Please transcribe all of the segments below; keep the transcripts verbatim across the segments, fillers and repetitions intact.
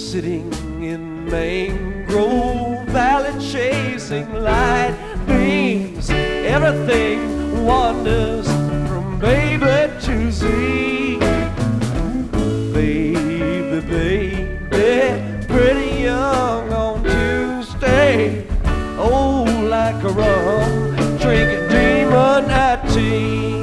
sitting in Mangrove Valley chasing light beams. Everything wanders from baby to Z. Baby, baby, pretty young on Tuesday. Oh, like a rum, drinking demon at tea.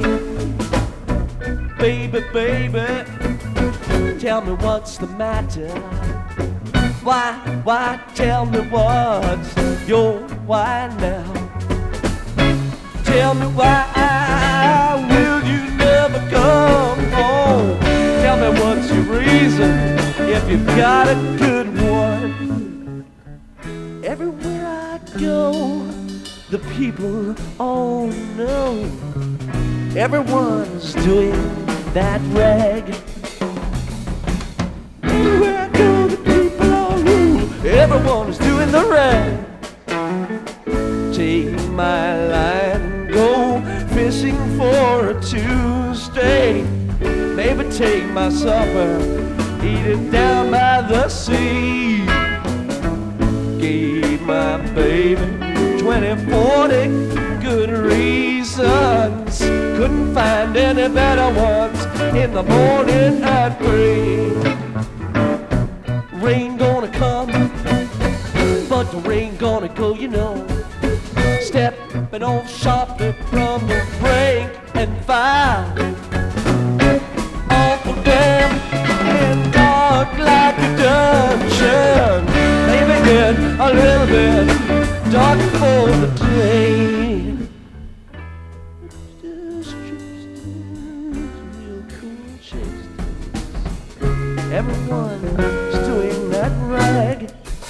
Baby, baby, tell me what's the matter. Why, why, tell me what's your why now. Tell me why will you never come home. Tell me what's your reason if you've got a good one. Everywhere I go, the people all know everyone's doing that rag. Everywhere I go, the people all know everyone's doing the rag. Take my line and go fishing for a Tuesday. Maybe take my supper, eat it down by the sea. Gave my baby twenty, forty good reasons. Couldn't find any better ones in the morning at three. Rain gonna come, but the rain gonna go, you know. Stepping off sharply from the brink and fire. Awful damn and dark like a dungeon. Maybe get a little bit dark for the day. Everyone's doing that rag.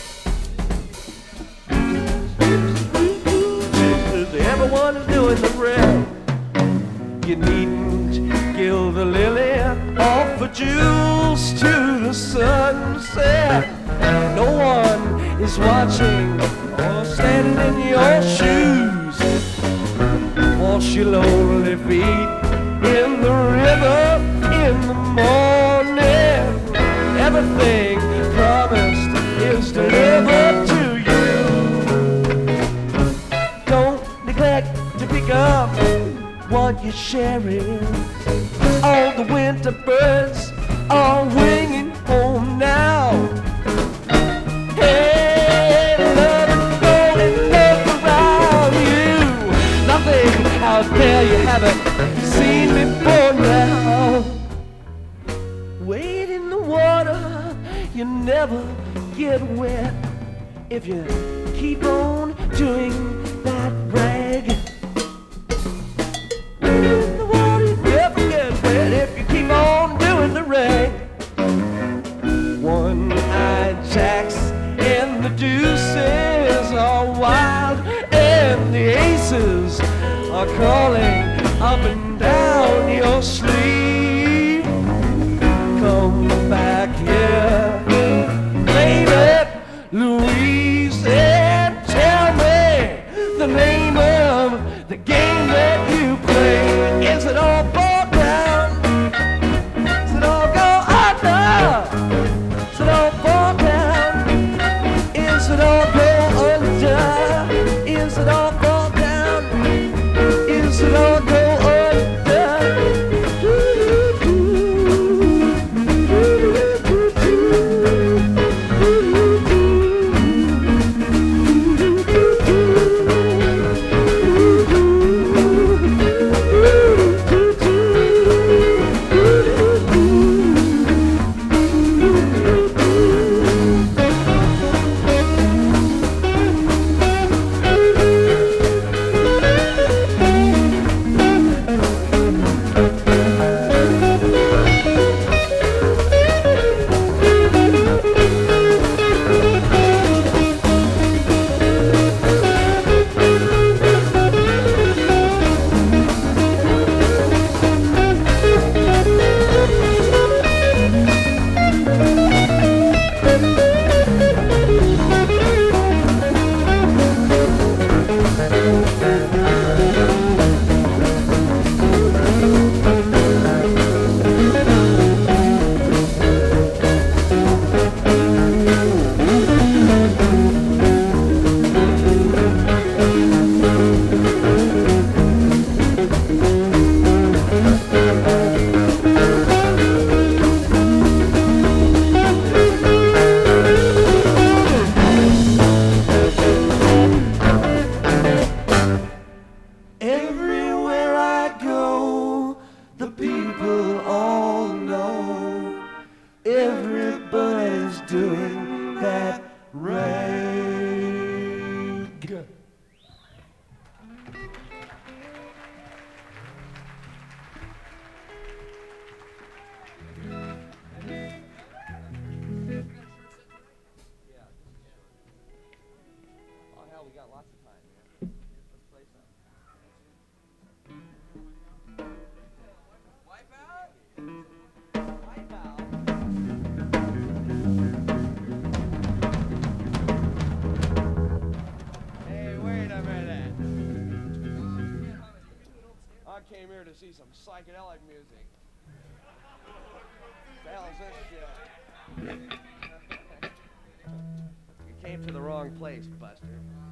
Everyone is doing the rag. You needn't gild the lily off for jewels to the sunset. No one is watching or standing in your shoes. Wash your lonely feet in the river in the morning. Everything promised is delivered to you. Don't neglect to pick up what you're sharing. All the winter birds are winging home now. Hey, love and go and look around you. Nothing out there you haven't seen before now. Wade in the water, you never get wet if you keep on doing that rag. In the water, you never get wet if you keep on doing the rag. One-eyed jacks and the deuces are wild, and the aces are crawling up and down your sleeve. Come back here, baby Louise, and tell me the name of some psychedelic music. What the hell is this shit? You came to the wrong place, Buster.